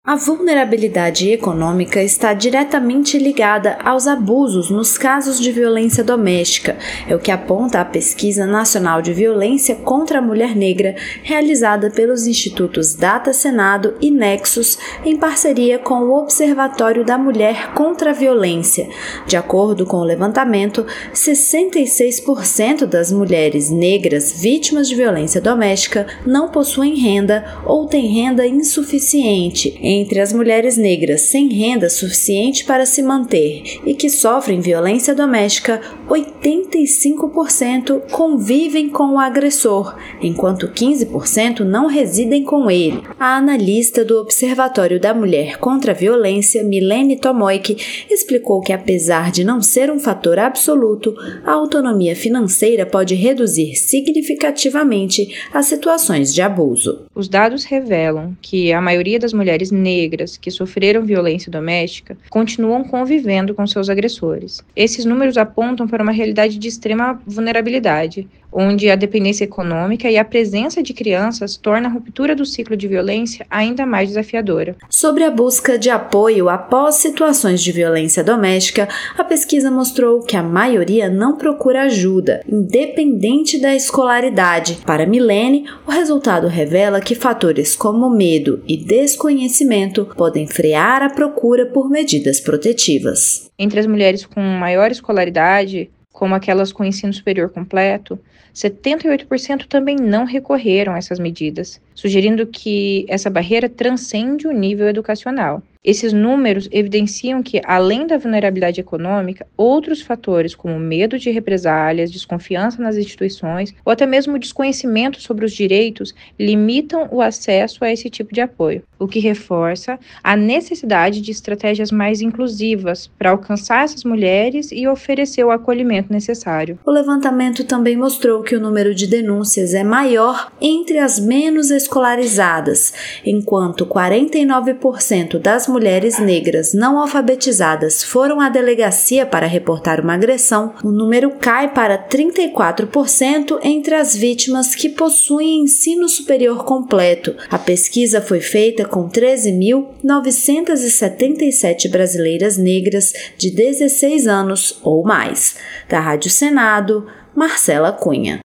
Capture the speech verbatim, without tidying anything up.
A vulnerabilidade econômica está diretamente ligada aos abusos nos casos de violência doméstica, é o que aponta a Pesquisa Nacional de Violência contra a Mulher Negra, realizada pelos institutos Data Senado e Nexus, em parceria com o Observatório da Mulher contra a Violência. De acordo com o levantamento, sessenta e seis por cento das mulheres negras vítimas de violência doméstica não possuem renda ou têm renda insuficiente. Entre as mulheres negras sem renda suficiente para se manter e que sofrem violência doméstica, oitenta e cinco por cento convivem com o agressor, enquanto quinze por cento não residem com ele. A analista do Observatório da Mulher contra a Violência, Milene Tomoik, explicou que, apesar de não ser um fator absoluto, a autonomia financeira pode reduzir significativamente as situações de abuso. Os dados revelam que a maioria das mulheres negras que sofreram violência doméstica continuam convivendo com seus agressores. Esses números apontam para uma realidade de extrema vulnerabilidade, onde a dependência econômica e a presença de crianças torna a ruptura do ciclo de violência ainda mais desafiadora. Sobre a busca de apoio após situações de violência doméstica, a pesquisa mostrou que a maioria não procura ajuda, independente da escolaridade. Para Milene, o resultado revela que fatores como medo e desconhecimento podem frear a procura por medidas protetivas. Entre as mulheres com maior escolaridade, como aquelas com ensino superior completo, setenta e oito por cento também não recorreram a essas medidas, sugerindo que essa barreira transcende o nível educacional. Esses números evidenciam que, além da vulnerabilidade econômica, outros fatores como medo de represálias, desconfiança nas instituições ou até mesmo desconhecimento sobre os direitos limitam o acesso a esse tipo de apoio, o que reforça a necessidade de estratégias mais inclusivas para alcançar essas mulheres e oferecer o acolhimento necessário. O levantamento também mostrou que o número de denúncias é maior entre as menos escolarizadas, enquanto quarenta e nove por cento das mulheres negras não alfabetizadas foram à delegacia para reportar uma agressão, o número cai para trinta e quatro por cento entre as vítimas que possuem ensino superior completo. A pesquisa foi feita com treze mil novecentas e setenta e sete brasileiras negras de dezesseis anos ou mais. Da Rádio Senado, Marcela Cunha.